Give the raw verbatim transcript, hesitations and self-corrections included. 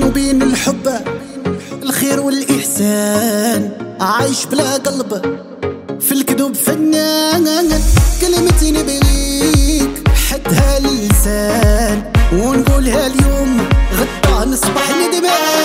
وبين الحب الخير والإحسان، عايش بلا قلب في الكذوب فنان. كلمتي نبغيك حدها اللسان ونقولها اليوم غدا نصبح ندمان.